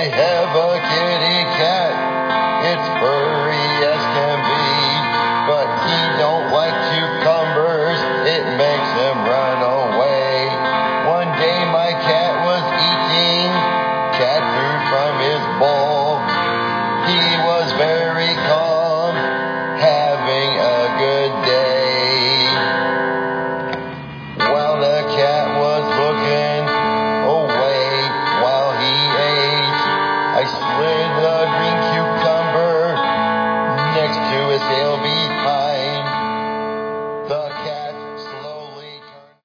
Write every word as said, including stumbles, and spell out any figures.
have a kitty cat. It's furry as can be, but he don't like cucumbers. It makes him run away. One day my cat was eating cat food from his bowl. He was very